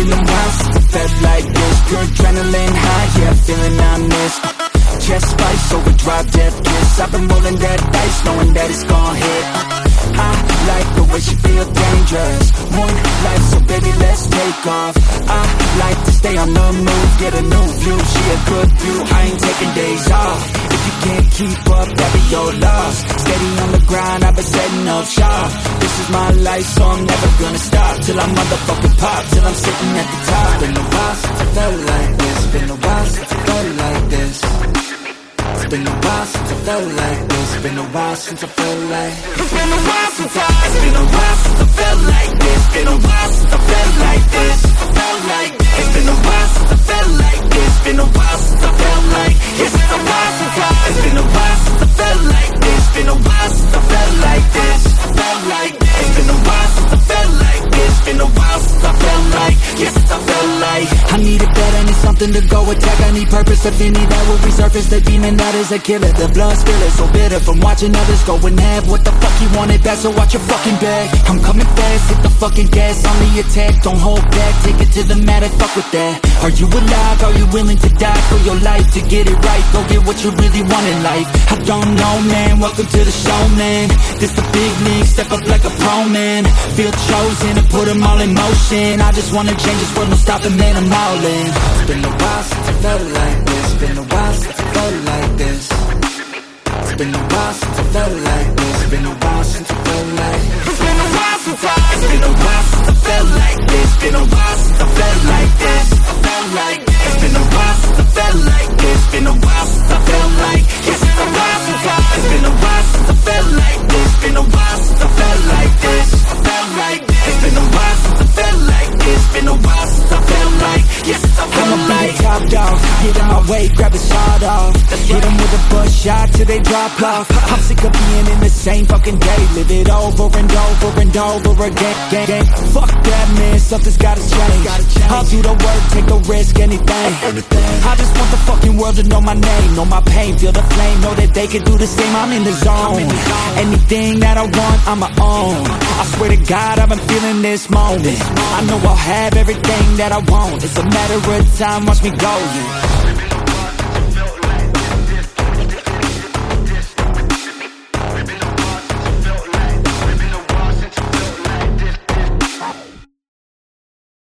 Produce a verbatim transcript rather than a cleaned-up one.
been a while since I felt like this. Pure adrenaline high, yeah, feeling I'm this. Chest spice, overdrive, death kiss. I've been rolling that dice, knowing that it's gon' hit. I like the way she feel dangerous. One life, so baby, let's take off. I like to stay on the move, get a new view. She a good view, I ain't taking days off. If you can't keep up, that be your loss. Steady on the grind, I've been setting up shop. This is my life, so I'm never gonna stop till I motherfucking pop, till I'm sitting at the top. Been a while since I felt like this. Been a while since I felt like this. It's been a while since I felt like this. Been a while since I felt like. It's been a while since I. It's been a while since I felt like this. Been a while since I felt like this. I felt like this. It's been a while since I felt like this. Been a while since I felt like. It's been a while since I. It's been a while since I felt like this. Been a while since I felt like this. I felt like this. It's been a while since I felt like this. Been a while since I felt like. Yes, since I felt like. I need it better, I need something to go attack. I need purpose, if any that will resurface. The demon that is a killer, the blood spilling so bitter from watching others go and have what the fuck you wanted back, so watch your fucking back. I'm coming fast, hit the fucking gas on the attack, don't hold back, take it to the mat and fuck with that. Are you alive, are you willing to die for your life, to get it right, go get what you really want in life. I don't know man, welcome to the show man, this the big league, step up like a pro man, feel chosen to put them all in motion, I just wanna change this world, no stopping man, I'm all in. It's been a while since I felt like this, been a while since I felt like this. It's been a while since I felt like this. Been a while since I felt like. It's been a while since I. It's been a while since I felt like this. Been a while since I felt like this. I felt like this. It's been a while since I felt like this. Been a while since I felt like. Yes, it's a while since I. It's been a while since I felt like this. Been a while since I felt like this. I felt like this. It's been a while since I felt like this. Been a while since I felt like. Yes, it's a felt like. Top dog, get in my way, grab the shot off. Hit him with a bush shot till they drop off. I'm sick of being in the same fucking day. Live it over and over and over again. Gang, gang. Fuck that man, something's gotta change. I'll do the work, take the risk, anything. I just want the fucking world to know my name, know my pain, feel the flame, know that they can do the same. I'm in the zone. Anything that I want, I'm my own. I swear to God, I've been feeling this moment. I know I'll have everything that I want. It's a matter of time, watch me go, yeah.